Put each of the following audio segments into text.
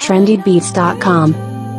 trendybeats.com.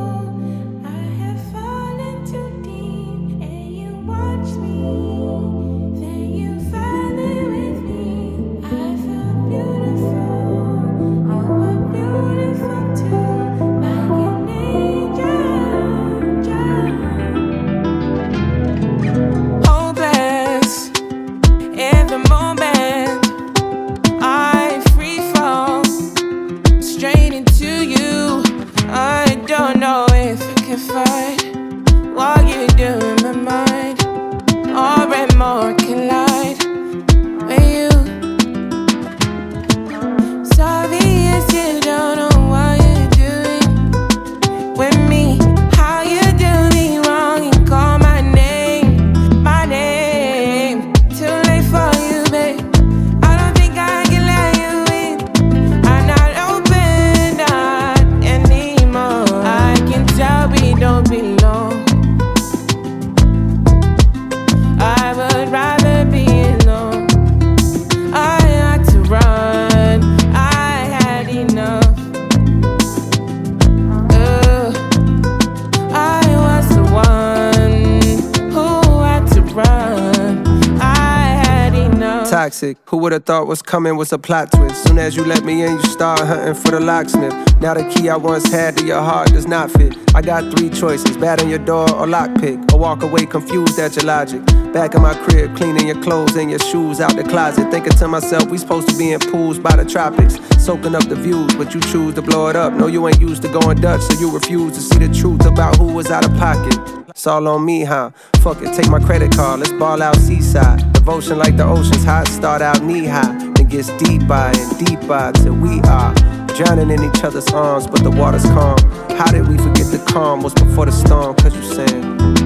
Toxic, who would've thought what's coming was a plot twist. Soon as you let me in, you start hunting for the locksmith. Now the key I once had to your heart does not fit. I got three choices, bat on your door or lockpick, or walk away confused at your logic. Back in my crib, cleaning your clothes and your shoes out the closet, thinking to myself, we supposed to be in pools by the tropics, soaking up the views, but you choose to blow it up. No, you ain't used to going Dutch, so you refuse to see the truth about who was out of pocket. It's all on me, huh? Fuck it, take my credit card, let's ball out seaside. Devotion like the ocean's hot, start out knee high, then gets deeper and deeper till we are drowning in each other's arms, but the water's calm. How did we forget the calm was before the storm? Cause you said,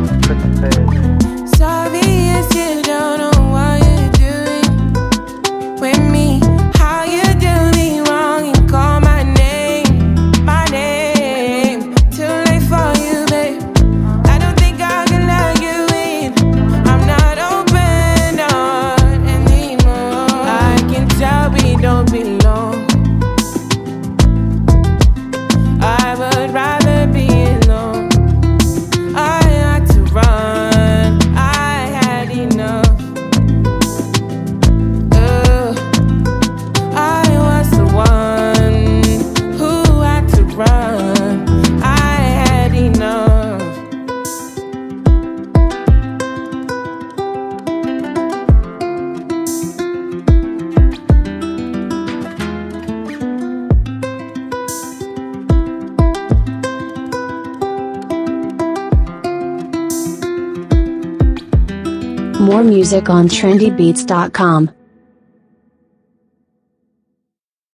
sorry if you don't know what you're doing with me. How you do me wrong and call my name, too late for you, babe. I don't think I can let you in. I'm not open up anymore. I can tell we don't belong. I would rather be alone. I had to run, I had enough. I was the one who had to run, I had enough. More music on trendybeats.com.